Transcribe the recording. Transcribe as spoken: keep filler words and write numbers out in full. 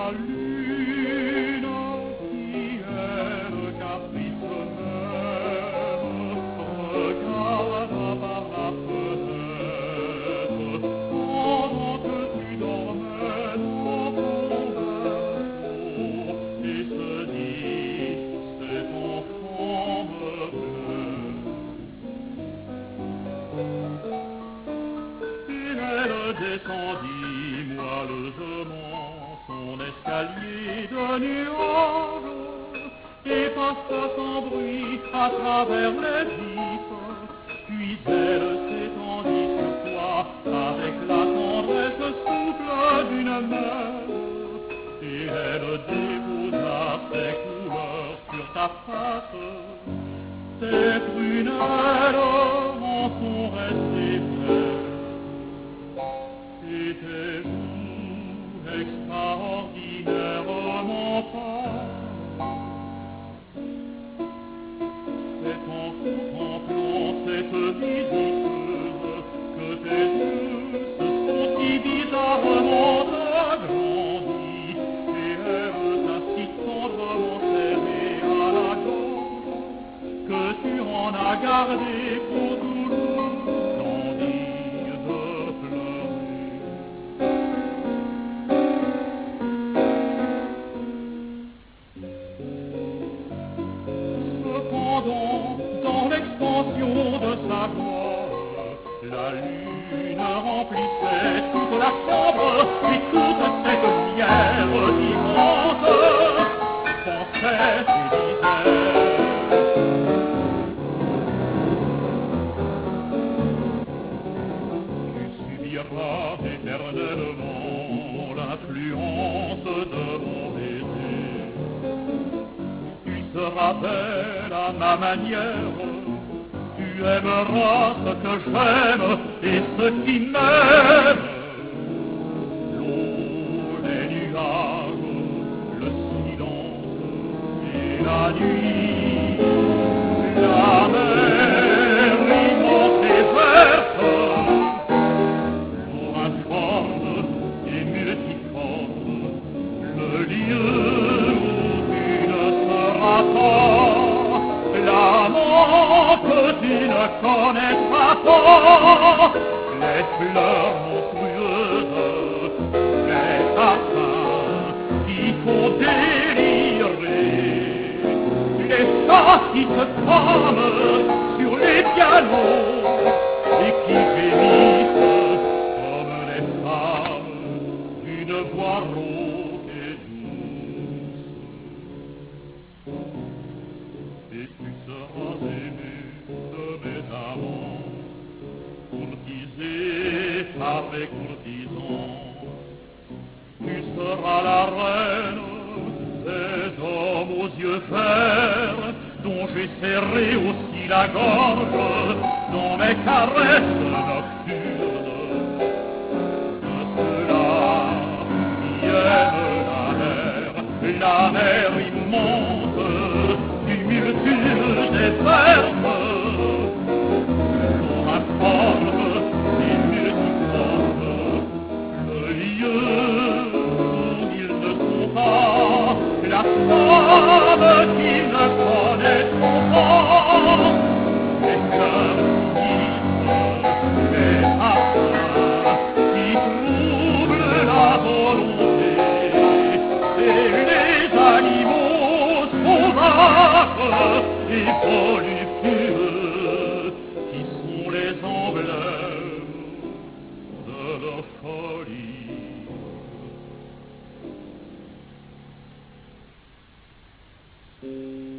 la lune qui est le caprice même, regarde par la fenêtre pendant que tu dormais dans ton berceau et se dit cet enfant me plaît. Et elle descendit moelleusement son escalier de nuages et passa sans bruit à travers les vitres. Puis elle s'étendit sur toi avec la tendresse souple d'une mère et elle déposa ses couleurs sur ta face. Tes prunelles en sont restées vertes et tes joues extraordinairement pâles. C'est en contemplant cette visiteuse que tes yeux se sont si bizarrement agrandis et elle t'a si tendrement serré à la gorge que tu en as gardé pour toujours l'envie de pleurer. Cependant, dans l'expansion de sa gloire, la lune remplissait toute la chambre et toute cette lumière immense pensait et disait: tu subiras éternellement l'influence de mon baiser. Tu seras belle à ma manière, tu aimeras ce que j'aime et ce qui m'aime. L'eau, les nuages, le silence et la nuit, la mer immense et verte, pour informe et multiforme, le lieu où tu ne seras pas, l'amant que tu ne connaîtras pas, les fleurs monstrueuses, les parfums qui font délirer, les chats qui se trament sur les pianos et qui gémissent comme les femmes d'une voix rauque et douce. Et tu seras aimé de mes amants, courtisé par les courtisans. Tu seras la reine des hommes aux yeux verts, dont j'ai serré aussi la gorge dans mes caresses nocturnes. De ceux-là qui aiment la mer, la mer immense, tumultueuse et verte, l'eau informe et multiforme, le lieu où ils ne sont pas, la femme qu'ils ne connaîtront pas, les cœurs sinistres, les parfums qui troublent la volonté, et les animaux sauvages et voluptueux qui sont les emblèmes de leur folie. Thank you.